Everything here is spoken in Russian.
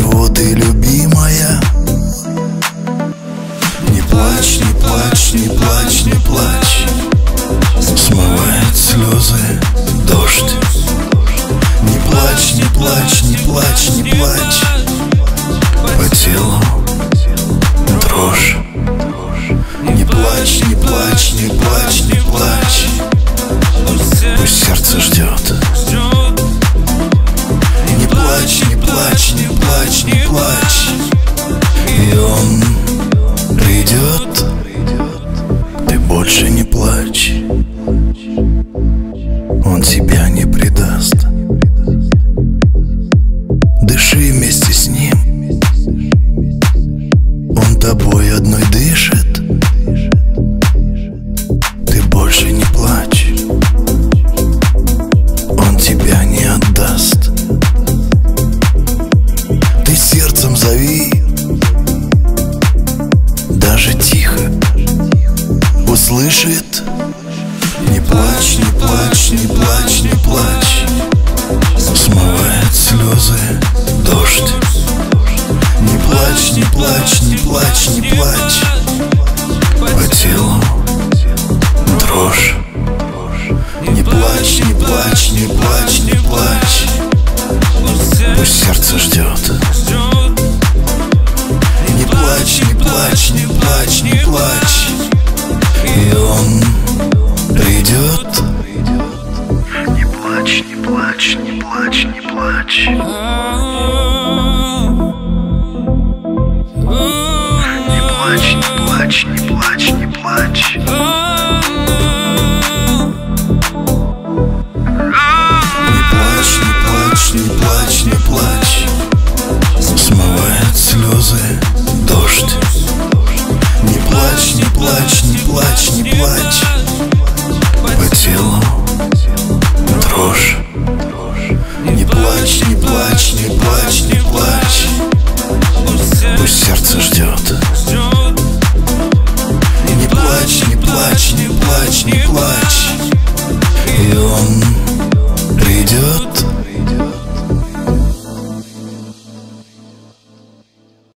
чего ты, любимая? Не плачь, не плачь, не плачь, не плачь. Смывает слезы дождь. Не плачь, не плачь, не плачь, не плачь. По телу дрожь. Не плачь, не плачь, не плачь, не плачь. Пусть сердце ждет. Не плачь, не плачь, не плачь, не плачь. И он придет. Ты больше не плачь. Он тебя не предаст. Дыши вместе с ним. Он тобой одной дышит. Ты больше не плачь. Он тебя не отдаст. Ты сердцем зови, даже тихо услышит. Не плачь, не плачь, не плачь, не плачь. Смывает слезы дождь. Не плачь, не плачь, не плачь, не плачь. По телу дрожь. Не плачь, не плачь, не плачь, не плачь. Пусть сердце ждет. Не плачь, не плачь, не плачь, не плачь. И он придет. Не плачь, не плачь, не плачь, не плачь. Не плачь, не плачь, не плачь, не плачь. Не плачь, не плачь, не плачь, не плачь. Смывает слезы